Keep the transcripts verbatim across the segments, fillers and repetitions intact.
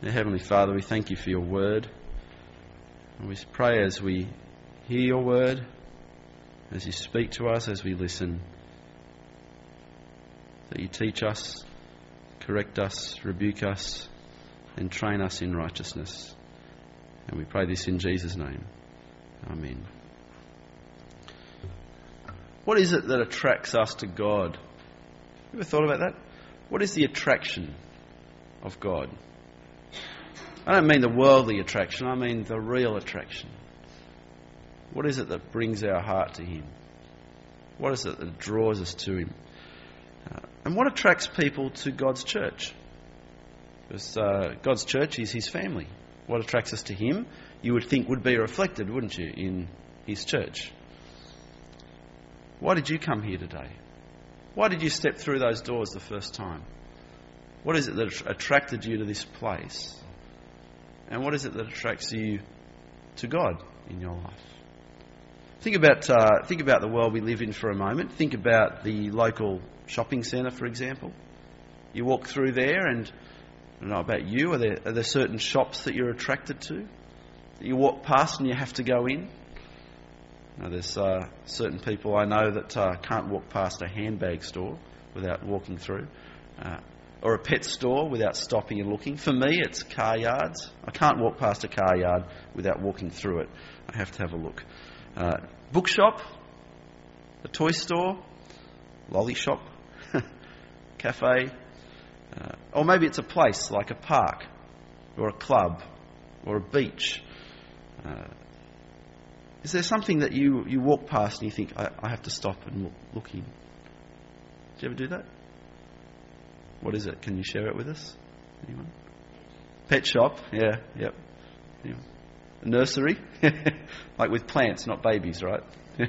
Dear Heavenly Father, we thank you for your word. And we pray as we hear your word, as you speak to us, as we listen, that you teach us, correct us, rebuke us, and train us in righteousness. And we pray this in Jesus' name. Amen. What is it that attracts us to God? You ever thought about that? What is the attraction of God? I don't mean the worldly attraction, I mean the real attraction. What is it that brings our heart to Him? What is it that draws us to Him? Uh, and what attracts people to God's church? Because uh, God's church is His family. What attracts us to Him, you would think would be reflected, wouldn't you, in His church? Why did you come here today? Why did you step through those doors the first time? What is it that attracted you to this place? And what is it that attracts you to God in your life? Think about uh, think about the world we live in for a moment. Think about the local shopping centre, for example. You walk through there and, I don't know about you, are there, are there certain shops that you're attracted to? That you walk past and you have to go in? Now, there's uh, certain people I know that uh, can't walk past a handbag store without walking through. Uh, or a pet store without stopping and looking. For me, it's car yards. I can't walk past a car yard without walking through it. I have to have a look. Uh, bookshop, a toy store, lolly shop, cafe, uh, or maybe it's a place like a park or a club or a beach. Uh, is there something that you, you walk past and you think, I, I have to stop and look, look in? Do you ever do that? What is it? Can you share it with us? Anyone? Pet shop, yeah, yep. Anyone? A nursery, like with plants, not babies, right?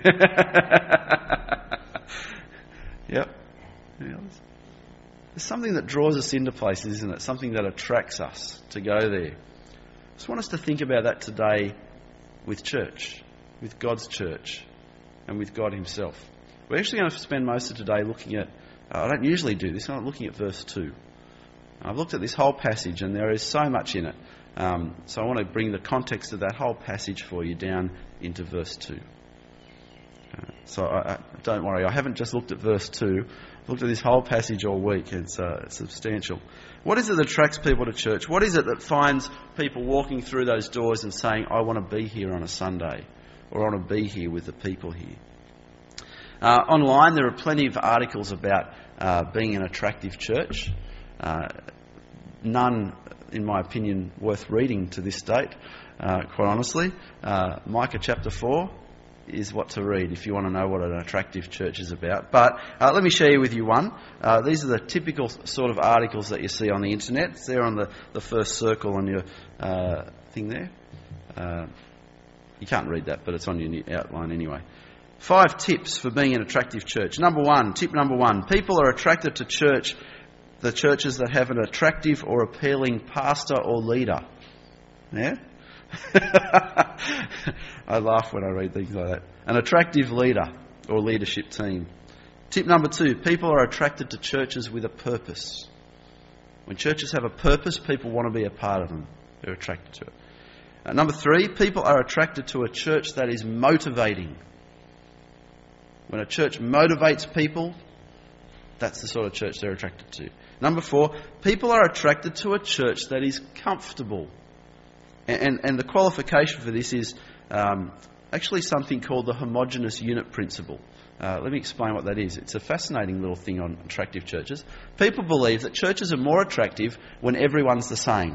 Yep. There's something that draws us into places, isn't it? Something that attracts us to go there. I just want us to think about that today with church, with God's church, and with God Himself. We're actually going to spend most of today looking at I don't usually do this. I'm looking at verse two. I've looked at this whole passage and there is so much in it. Um, so I want to bring the context of that whole passage for you down into verse two. Uh, so I, I, don't worry, I haven't just looked at verse two. I've looked at this whole passage all week. It's, uh, it's substantial. What is it that attracts people to church? What is it that finds people walking through those doors and saying, I want to be here on a Sunday, or I want to be here with the people here? Uh, online, there are plenty of articles about uh, being an attractive church. Uh, none, in my opinion, worth reading to this date, uh, quite honestly. Uh, Micah chapter four is what to read if you want to know what an attractive church is about. But uh, let me share with you one. Uh, these are the typical sort of articles that you see on the internet. It's there on the, the first circle on your uh, thing there. Uh, you can't read that, but it's on your outline anyway. Five tips for being an attractive church. Number one, tip number one, people are attracted to church, the churches that have an attractive or appealing pastor or leader. Yeah? I laugh when I read things like that. An attractive leader or leadership team. Tip number two, people are attracted to churches with a purpose. When churches have a purpose, people want to be a part of them. They're attracted to it. Uh, number three, people are attracted to a church that is motivating. When a church motivates people, that's the sort of church they're attracted to. Number four, people are attracted to a church that is comfortable. And, and, and the qualification for this is um, actually something called the homogeneous unit principle. Uh, let me explain what that is. It's a fascinating little thing on attractive churches. People believe that churches are more attractive when everyone's the same.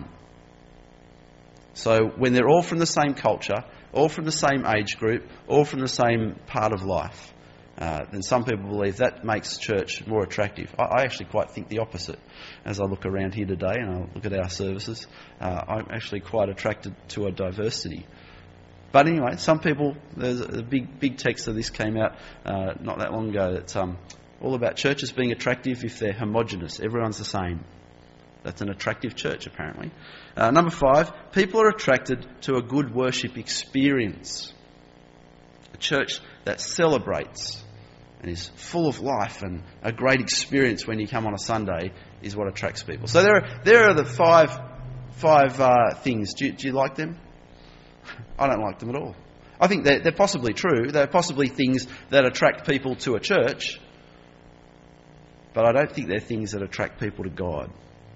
So when they're all from the same culture, all from the same age group, all from the same part of life. Uh, then some people believe that makes church more attractive. I, I actually quite think the opposite. As I look around here today and I look at our services, uh, I'm actually quite attracted to a diversity. But anyway, some people, there's a big big text of this came out uh, not that long ago that's um, all about churches being attractive if they're homogenous. Everyone's the same. That's an attractive church, apparently. Uh, number five, people are attracted to a good worship experience. A church that celebrates and is full of life and a great experience when you come on a Sunday is what attracts people. So there are, there are the five five uh, things. Do you, do you like them? I don't like them at all. I think they're, they're possibly true. They're possibly things that attract people to a church. But I don't think they're things that attract people to God.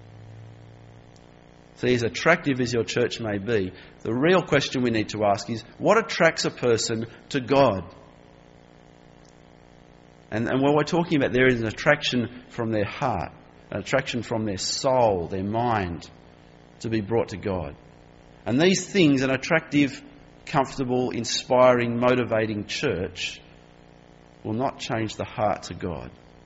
See, as attractive as your church may be, the real question we need to ask is, what attracts a person to God? And, and what we're talking about there is an attraction from their heart, an attraction from their soul, their mind, to be brought to God. And these things, an attractive, comfortable, inspiring, motivating church, will not change the heart to God.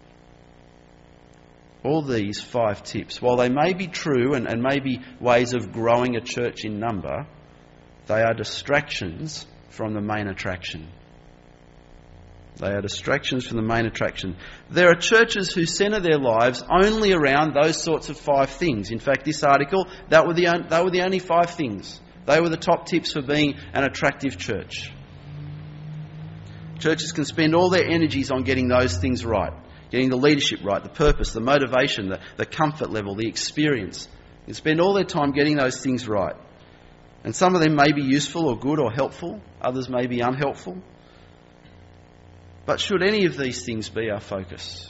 All these five tips, while they may be true and, and may be ways of growing a church in number, they are distractions from the main attraction. They are distractions from the main attraction. There are churches who centre their lives only around those sorts of five things. In fact, this article, that were the on, they were the only five things. They were the top tips for being an attractive church. Churches can spend all their energies on getting those things right. Getting the leadership right, the purpose, the motivation, the, the comfort level, the experience. They spend all their time getting those things right. And some of them may be useful or good or helpful. Others may be unhelpful. But should any of these things be our focus?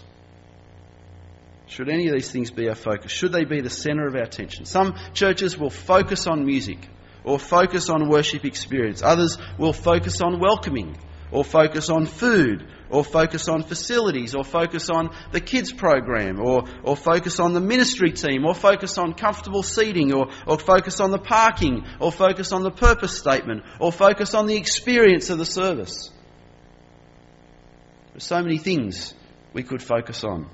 Should any of these things be our focus? Should they be the centre of our attention? Some churches will focus on music or focus on worship experience. Others will focus on welcoming or focus on food or focus on facilities or focus on the kids program or, or focus on the ministry team or focus on comfortable seating or, or focus on the parking or focus on the purpose statement or focus on the experience of the service. There's so many things we could focus on.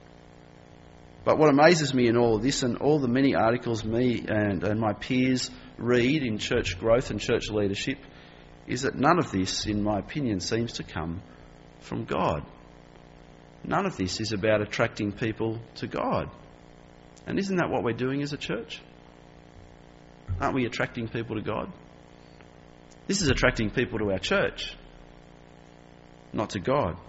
But what amazes me in all of this and all the many articles me and, and my peers read in church growth and church leadership is that none of this, in my opinion, seems to come from God. None of this is about attracting people to God. And isn't that what we're doing as a church? Aren't we attracting people to God? This is attracting people to our church, not to God.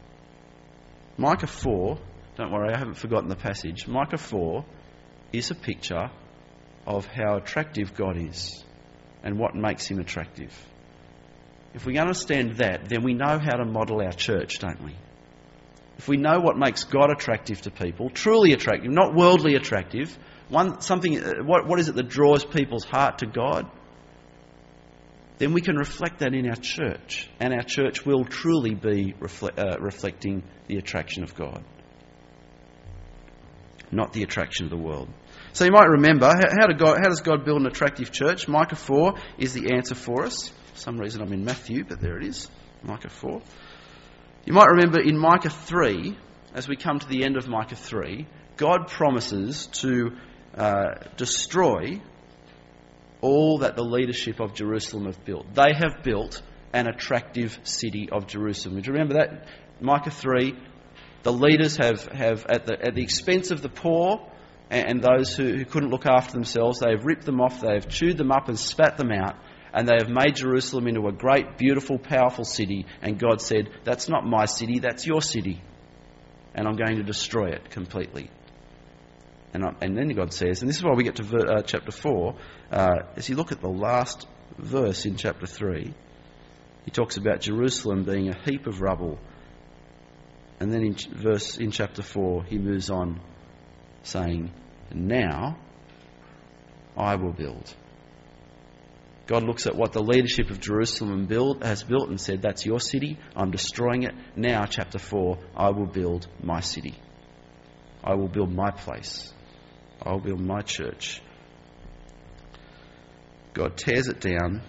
Micah four, don't worry, I haven't forgotten the passage. Micah four is a picture of how attractive God is and what makes him attractive. If we understand that, then we know how to model our church, don't we? If we know what makes God attractive to people, truly attractive, not worldly attractive, one something. What, what is it that draws people's heart to God? Then we can reflect that in our church, and our church will truly be refle- uh, reflecting the attraction of God, not the attraction of the world. So you might remember, how, how, do God, how does God build an attractive church? Micah four is the answer for us. For some reason I'm in Matthew, but there it is, Micah four. You might remember in Micah three, as we come to the end of Micah three, God promises to uh, destroy all that the leadership of Jerusalem have built. They have built an attractive city of Jerusalem. Do you remember that? Micah three, the leaders have, have at the at the expense of the poor and, and those who, who couldn't look after themselves, they have ripped them off, they have chewed them up and spat them out, and they have made Jerusalem into a great, beautiful, powerful city. And God said, that's not my city, that's your city. And I'm going to destroy it completely. And, I, and then God says, and this is why we get to ver, uh, chapter four, uh, as you look at the last verse in chapter three, he talks about Jerusalem being a heap of rubble. And then in ch- verse in chapter four, he moves on saying, now I will build. God looks at what the leadership of Jerusalem build, has built and said, that's your city, I'm destroying it. Now, chapter four, I will build my city. I will build my place. I will build my church. God tears it down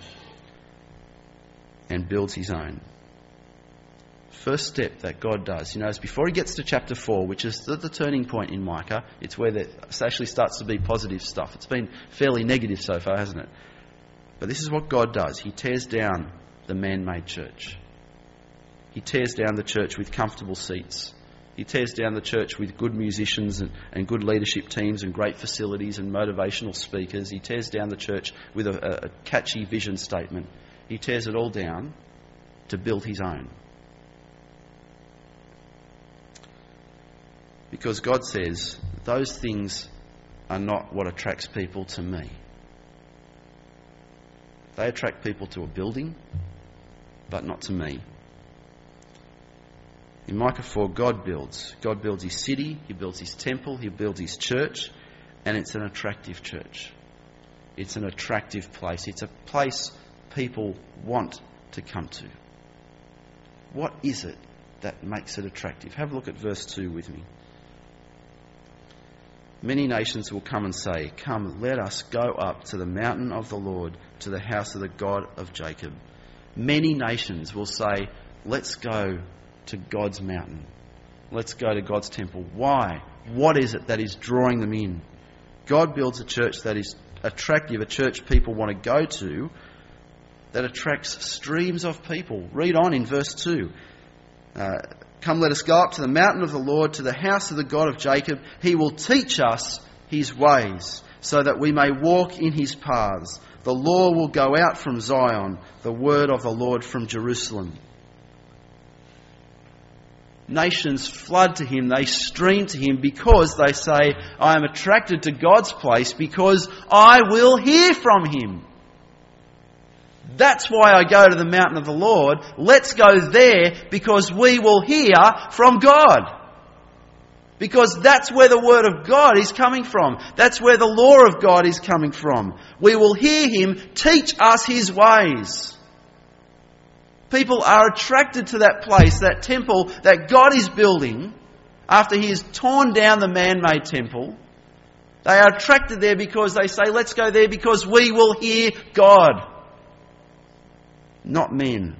and builds his own. First step that God does, you know, is before he gets to chapter four, which is the, the turning point in Micah, it's where it actually starts to be positive stuff. It's been fairly negative so far, hasn't it? But this is what God does. He tears down the man-made church. He tears down the church with comfortable seats. He tears down the church with good musicians and, and good leadership teams and great facilities and motivational speakers. He tears down the church with a, a catchy vision statement. He tears it all down to build his own. Because God says, those things are not what attracts people to me. They attract people to a building, but not to me. In Micah four, God builds. God builds his city, he builds his temple, he builds his church, and it's an attractive church. It's an attractive place. It's a place people want to come to. What is it that makes it attractive? Have a look at verse two with me. Many nations will come and say, "Come, let us go up to the mountain of the Lord, to the house of the God of Jacob." Many nations will say, let's go to God's mountain. Let's go to God's temple. Why? What is it that is drawing them in? God builds a church that is attractive, a church people want to go to, that attracts streams of people. Read on in verse two. Uh, Come, let us go up to the mountain of the Lord, to the house of the God of Jacob. He will teach us his ways, so that we may walk in his paths. The law will go out from Zion, the word of the Lord from Jerusalem. Nations flood to him, they stream to him because they say, I am attracted to God's place because I will hear from him. That's why I go to the mountain of the Lord. Let's go there because we will hear from God. Because that's where the word of God is coming from. That's where the law of God is coming from. We will hear him teach us his ways. People are attracted to that place, that temple that God is building after he has torn down the man-made temple. They are attracted there because they say, let's go there because we will hear God. Not men.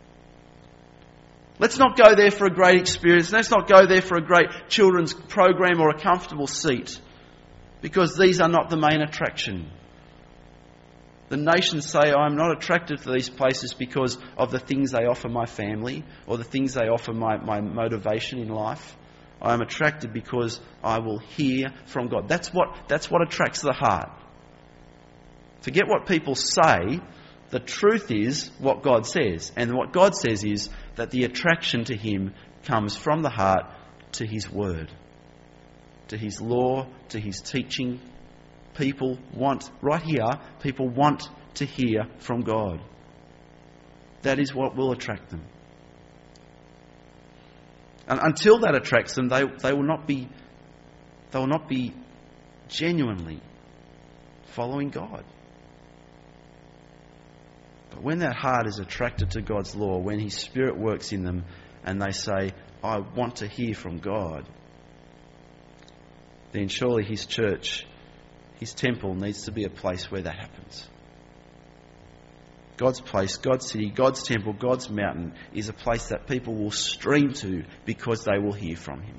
Let's not go there for a great experience. Let's not go there for a great children's program or a comfortable seat, because these are not the main attraction. The nations say, I'm not attracted to these places because of the things they offer my family or the things they offer my, my motivation in life. I am attracted because I will hear from God. That's what, that's what attracts the heart. Forget what people say. The truth is what God says. And what God says is that the attraction to him comes from the heart to his word, to his law, to his teaching. People want, right here, people want to hear from God. That is what will attract them. And until that attracts them, they, they will not be they will not be genuinely following God. But when that heart is attracted to God's law, when his Spirit works in them and they say, I want to hear from God, then surely his church, his temple needs to be a place where that happens. God's place, God's city, God's temple, God's mountain is a place that people will stream to because they will hear from him.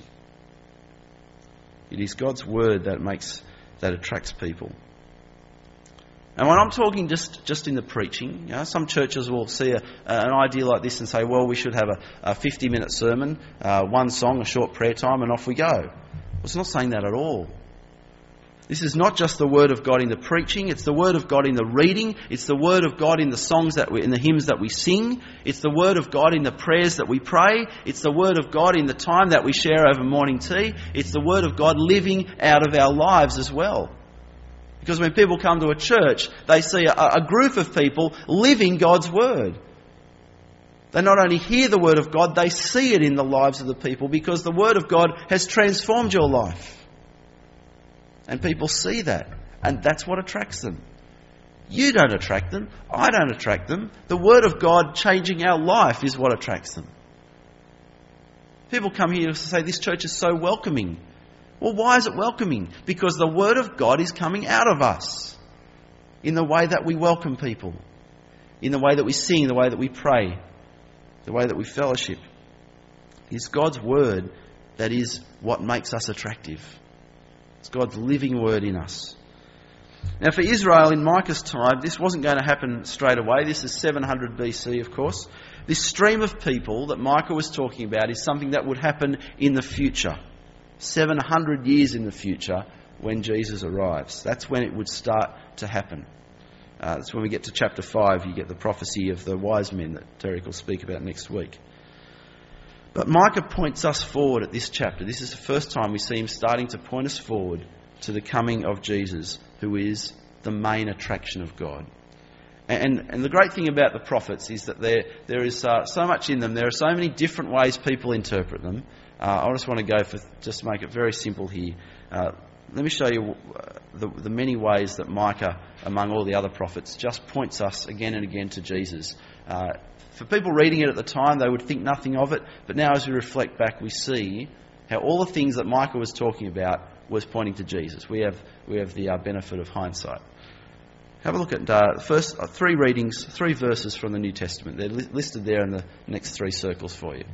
It is God's word that makes, that attracts people. And when I'm talking just, just in the preaching, you know, some churches will see a, an idea like this and say, well, we should have a, a fifty-minute sermon, uh, one song, a short prayer time, and off we go. Well, it's not saying that at all. This is not just the word of God in the preaching, it's the word of God in the reading, it's the word of God in the songs that we, in the hymns that we sing, it's the word of God in the prayers that we pray, it's the word of God in the time that we share over morning tea, it's the word of God living out of our lives as well. Because when people come to a church, they see a, a group of people living God's word. They not only hear the word of God, they see it in the lives of the people because the word of God has transformed your life. And people see that. And that's what attracts them. You don't attract them. I don't attract them. The word of God changing our life is what attracts them. People come here to say, this church is so welcoming. Well, why is it welcoming? Because the word of God is coming out of us in the way that we welcome people, in the way that we sing, the way that we pray, the way that we fellowship. It's God's word that is what makes us attractive. It's God's living word in us. Now, for Israel in Micah's time, this wasn't going to happen straight away. This is seven hundred B C, of course. This stream of people that Micah was talking about is something that would happen in the future. seven hundred years in the future when Jesus arrives. That's when it would start to happen. Uh, that's when we get to chapter five, you get the prophecy of the wise men that Derek will speak about next week. But Micah points us forward at this chapter. This is the first time we see him starting to point us forward to the coming of Jesus, who is the main attraction of God. And, and the great thing about the prophets is that there there is uh, so much in them. There are so many different ways people interpret them. Uh, I just want to go for, just to make it very simple here. Uh, let me show you the, the many ways that Micah, among all the other prophets, just points us again and again to Jesus. Uh, for people reading it at the time, they would think nothing of it. But now as we reflect back, we see how all the things that Micah was talking about was pointing to Jesus. We have, we have the uh, benefit of hindsight. Have a look at uh, the first uh, three readings, three verses from the New Testament. They're li- listed there in the next three circles for you.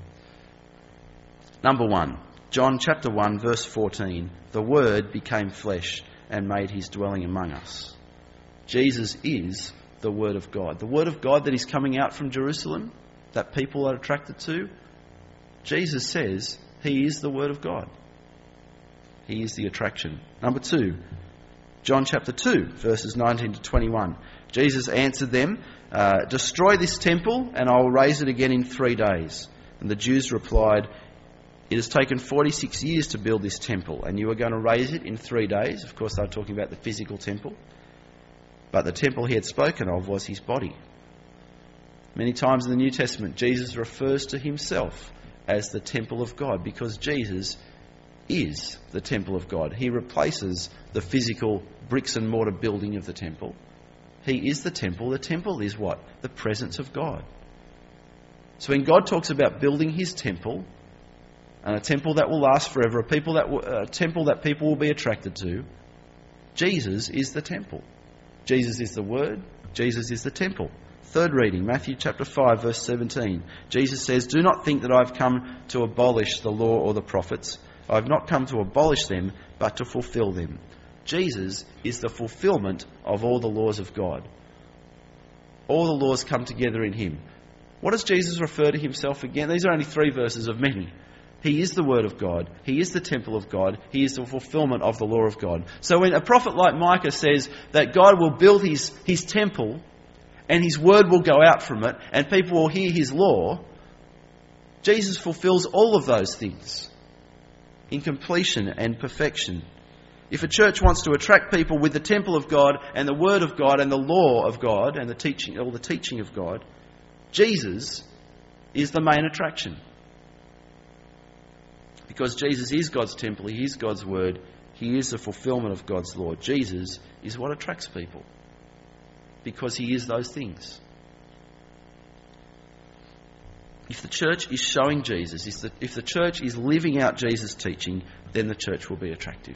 Number one, John chapter one, verse fourteen. The Word became flesh and made his dwelling among us. Jesus is the Word of God. The Word of God that is coming out from Jerusalem, that people are attracted to, Jesus says he is the Word of God. He is the attraction. Number two, John chapter two, verses nineteen to twenty-one. Jesus answered them, uh, destroy this temple and I will raise it again in three days. And the Jews replied, it has taken forty-six years to build this temple and you are going to raise it in three days. Of course, they were talking about the physical temple. But the temple he had spoken of was his body. Many times in the New Testament, Jesus refers to himself as the temple of God because Jesus is the temple of God. He replaces the physical bricks and mortar building of the temple. He is the temple. The temple is what? The presence of God. So when God talks about building his temple, and a temple that will last forever, a, people that w- a temple that people will be attracted to, Jesus is the temple. Jesus is the Word. Jesus is the temple. Third reading, Matthew chapter five, verse seventeen. Jesus says, do not think that I have come to abolish the law or the prophets. I have not come to abolish them, but to fulfill them. Jesus is the fulfilment of all the laws of God. All the laws come together in him. What does Jesus refer to himself again? These are only three verses of many. He is the Word of God. He is the temple of God. He is the fulfilment of the law of God. So when a prophet like Micah says that God will build his, his temple and his word will go out from it and people will hear his law, Jesus fulfills all of those things in completion and perfection. If a church wants to attract people with the temple of God and the word of God and the law of God and the teaching, all the teaching of God, Jesus is the main attraction. Because Jesus is God's temple, he is God's word, he is the fulfilment of God's law. Jesus is what attracts people. Because he is those things. If the church is showing Jesus, if the, if the church is living out Jesus' teaching, then the church will be attractive.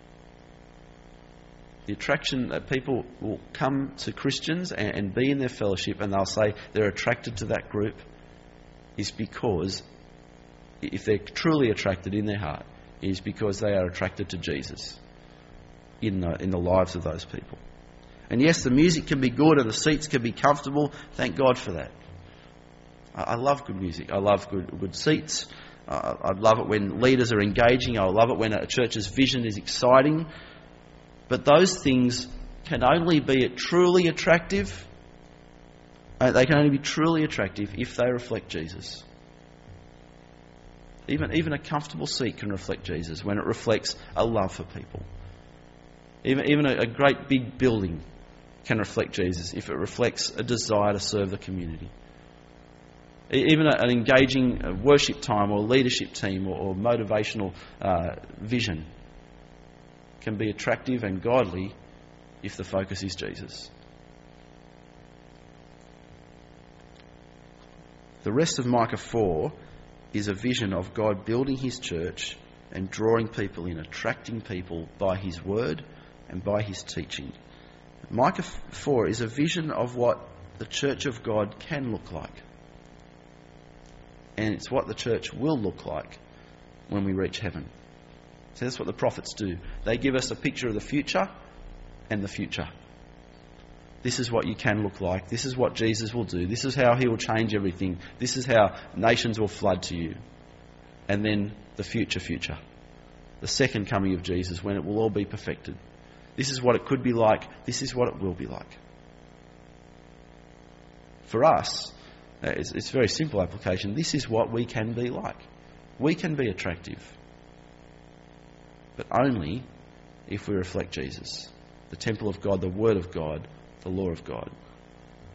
The attraction that people will come to Christians and, and be in their fellowship and they'll say they're attracted to that group is because, if they're truly attracted in their heart, is because they are attracted to Jesus in the, in the lives of those people. And yes, the music can be good and the seats can be comfortable. Thank God for that. I love good music. I love good good seats. Uh, I love it when leaders are engaging. I love it when a church's vision is exciting. But those things can only be truly attractive. Uh, they can only be truly attractive if they reflect Jesus. Even, even a comfortable seat can reflect Jesus when it reflects a love for people. Even, even a, a great big building can reflect Jesus if it reflects a desire to serve the community. Even an engaging worship time or leadership team or, or motivational uh, vision can be attractive and godly if the focus is Jesus. The rest of Micah four is a vision of God building his church and drawing people in, attracting people by his word and by his teaching. Micah four is a vision of what the church of God can look like. And it's what the church will look like when we reach heaven. So that's what the prophets do. They give us a picture of the future and the future. This is what you can look like. This is what Jesus will do. This is how he will change everything. This is how nations will flood to you. And then the future future. The second coming of Jesus when it will all be perfected. This is what it could be like. This is what it will be like. For us, it's, it's a very simple application. This is what we can be like. We can be attractive. But only if we reflect Jesus. The temple of God, the word of God, the law of God.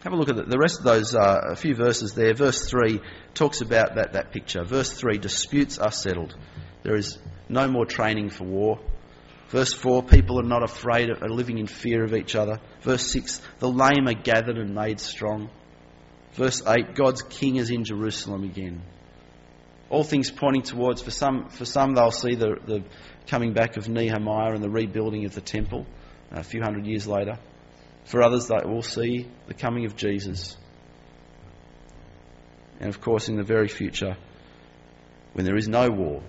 Have a look at the, the rest of those, uh, a few verses there. Verse three talks about that, that picture. Verse three, disputes are settled. There is no more training for war. Verse four, people are not afraid, of, are living in fear of each other. Verse six, the lame are gathered and made strong. Verse eight, God's king is in Jerusalem again. All things pointing towards, for some for some they'll see the, the coming back of Nehemiah and the rebuilding of the temple a few hundred years later. For others, they will see the coming of Jesus. And of course, in the very future, when there is no war,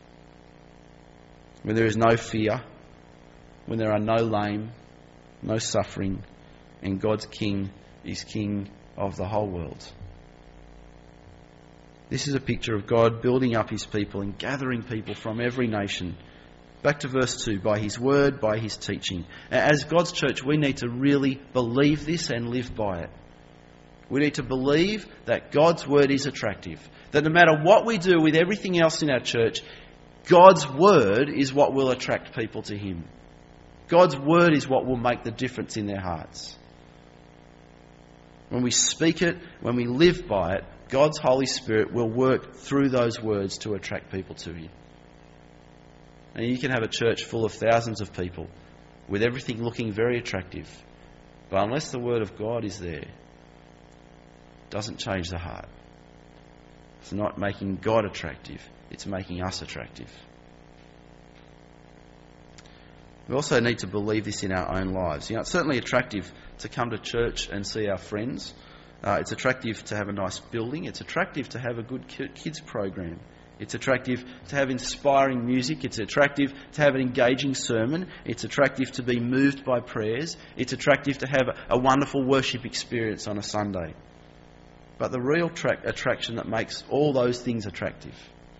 when there is no fear, when there are no lame, no suffering, and God's King is King of the whole world. This is a picture of God building up his people and gathering people from every nation. Back to verse two, by his word, by his teaching. As God's church, we need to really believe this and live by it. We need to believe that God's word is attractive. That no matter what we do with everything else in our church, God's word is what will attract people to him. God's word is what will make the difference in their hearts. When we speak it, when we live by it, God's Holy Spirit will work through those words to attract people to him. And you can have a church full of thousands of people with everything looking very attractive. But unless the word of God is there, it doesn't change the heart. It's not making God attractive, it's making us attractive. We also need to believe this in our own lives. You know, it's certainly attractive to come to church and see our friends. Uh, it's attractive to have a nice building. It's attractive to have a good kids program. It's attractive to have inspiring music. It's attractive to have an engaging sermon. It's attractive to be moved by prayers. It's attractive to have a, a wonderful worship experience on a Sunday. But the real tra- attraction that makes all those things attractive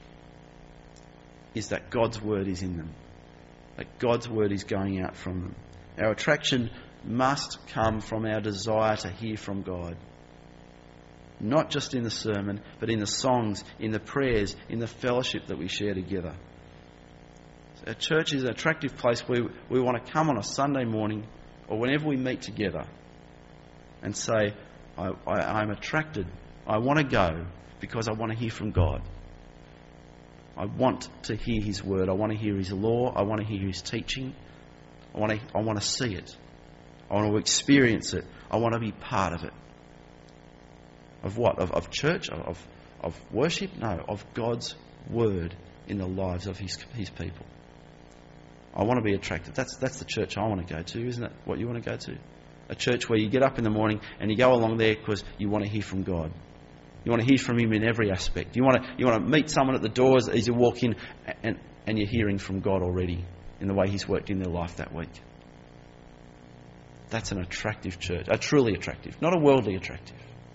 is that God's word is in them. That God's word is going out from them. Our attraction must come from our desire to hear from God. Not just in the sermon, but in the songs, in the prayers, in the fellowship that we share together. Our church is an attractive place where we want to come on a Sunday morning or whenever we meet together and say, I, I, I'm attracted. I want to go because I want to hear from God. I want to hear his word. I want to hear his law. I want to hear his teaching. I want to, I want to see it. I want to experience it. I want to be part of it. Of what? Of, of church? Of, of worship? No, of God's word in the lives of his, his people. I want to be attracted. That's, that's the church I want to go to, isn't it? What you want to go to? A church where you get up in the morning and you go along there because you want to hear from God. You want to hear from him in every aspect. You want to, you want to meet someone at the doors as you walk in and, and you're hearing from God already in the way he's worked in their life that week. That's an attractive church. A truly attractive. Not a worldly attractive.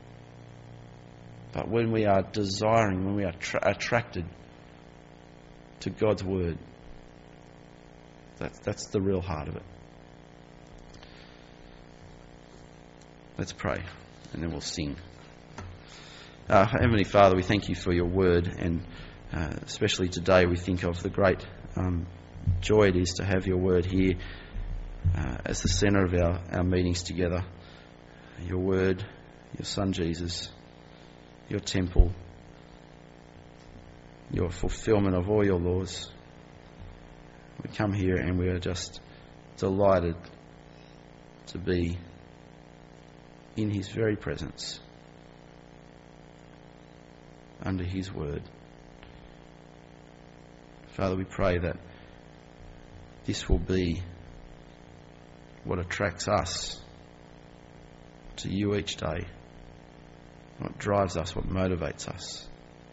But when we are desiring, when we are tra- attracted to God's word, that's, that's the real heart of it. Let's pray and then we'll sing. Uh, Heavenly Father, we thank you for your word, and uh, especially today we think of the great um, joy it is to have your word here uh, as the centre of our, our meetings together. Your word, your Son Jesus, your temple, your fulfilment of all your laws. We come here and we are just delighted to be in his very presence, under his word. Father, we pray that this will be what attracts us to you each day, what drives us, what motivates us.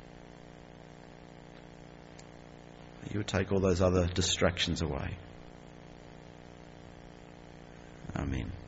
You would take all those other distractions away. Amen.